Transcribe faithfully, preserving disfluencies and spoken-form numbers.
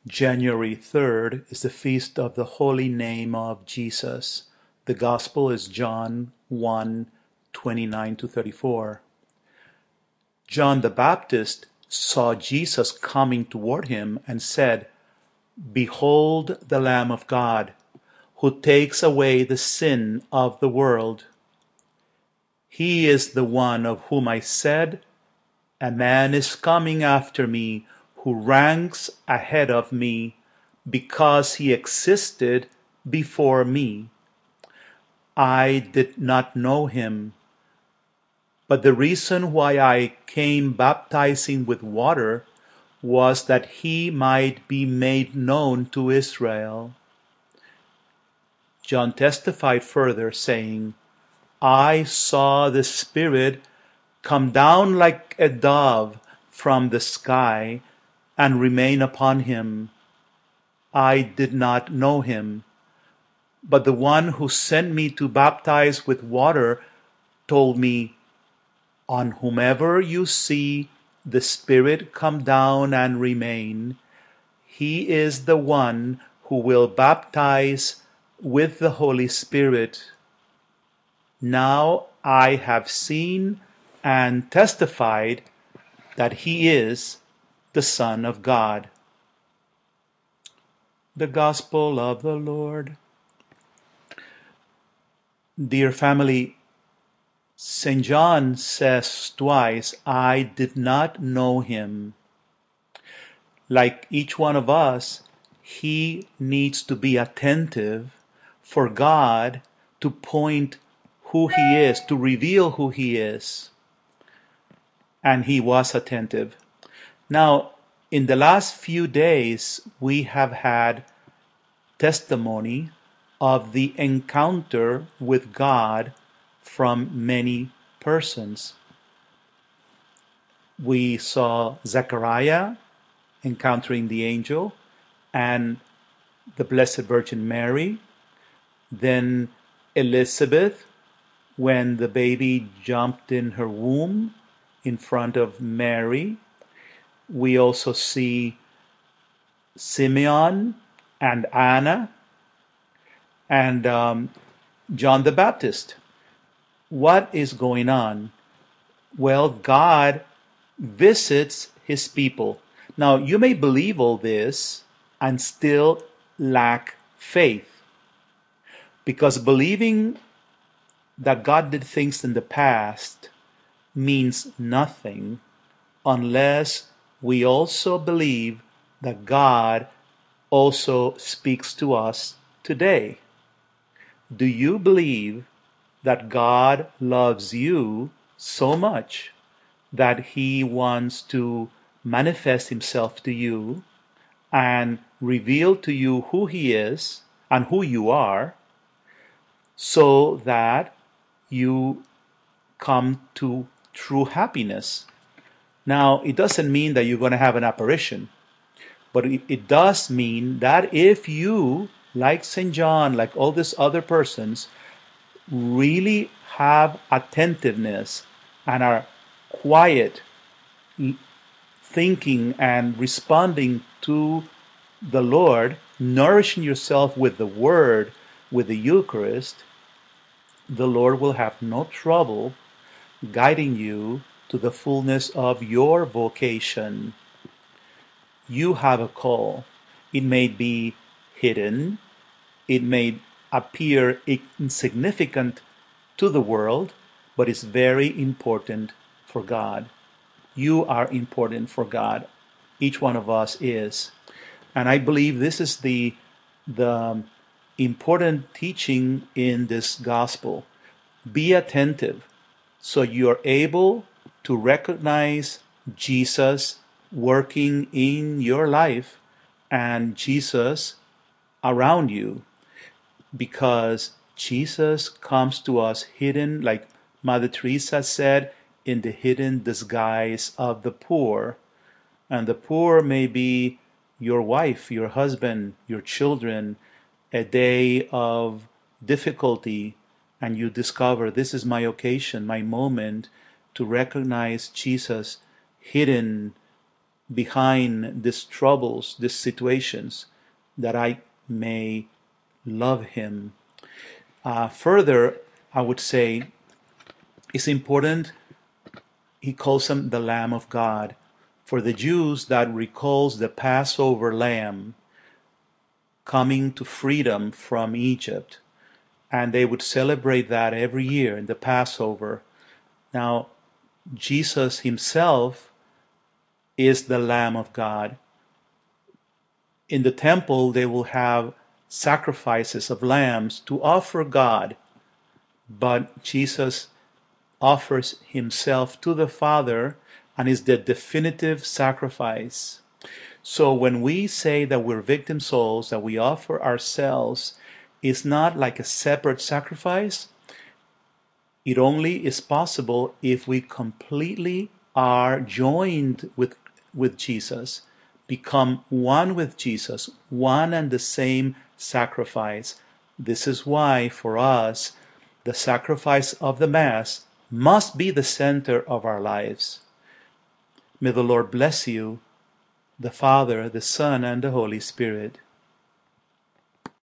January third is the feast of the Holy Name of Jesus. The Gospel is John one, twenty-nine to thirty-four. John the Baptist saw Jesus coming toward him and said, "Behold the Lamb of God, who takes away the sin of the world. He is the one of whom I said, 'A man is coming after me who ranks ahead of me because he existed before me.' I did not know him, but the reason why I came baptizing with water was that he might be made known to Israel." John testified further, saying, "I saw the Spirit come down like a dove from the sky and remain upon him. I did not know him, but the one who sent me to baptize with water told me, 'On whomever you see the Spirit come down and remain, he is the one who will baptize with the Holy Spirit.' Now I have seen and testified that he is the Son of God." The Gospel of the Lord. Dear family, Saint John says twice, "I did not know him." Like each one of us, he needs to be attentive for God to point who he is, to reveal who he is. And he was attentive. Now, in the last few days, we have had testimony of the encounter with God from many persons. We saw Zechariah encountering the angel and the Blessed Virgin Mary, then Elizabeth when the baby jumped in her womb in front of Mary. We also see Simeon and Anna and um, John the Baptist. What is going on? Well, God visits his people. Now, you may believe all this and still lack faith, because believing that God did things in the past means nothing unless we also believe that God also speaks to us today. Do you believe that God loves you so much that he wants to manifest himself to you and reveal to you who he is and who you are, so that you come to true happiness? Now, it doesn't mean that you're going to have an apparition, but it, it does mean that if you, like Saint John, like all these other persons, really have attentiveness and are quiet, thinking and responding to the Lord, nourishing yourself with the Word, with the Eucharist, the Lord will have no trouble guiding you to the fullness of your vocation. You have a call. It may be hidden. It may appear insignificant to the world, but it's very important for God. You are important for God. Each one of us is. And I believe this is the, the important teaching in this gospel. Be attentive so you're able to recognize Jesus working in your life and Jesus around you, because Jesus comes to us hidden, like Mother Teresa said, in the hidden disguise of the poor. And the poor may be your wife, your husband, your children, a day of difficulty, and you discover this is my occasion, my moment to recognize Jesus hidden behind these troubles, these situations, that I may love him. Uh, further, I would say it's important, he calls him the Lamb of God. For the Jews, that recalls the Passover lamb coming to freedom from Egypt. And they would celebrate that every year in the Passover. Now, Jesus himself is the Lamb of God. In the temple, they will have sacrifices of lambs to offer God, but Jesus offers himself to the Father and is the definitive sacrifice. So when we say that we're victim souls, that we offer ourselves, it's not like a separate sacrifice. It only is possible if we completely are joined with, with Jesus, become one with Jesus, one and the same sacrifice. This is why, for us, the sacrifice of the Mass must be the center of our lives. May the Lord bless you, the Father, the Son, and the Holy Spirit.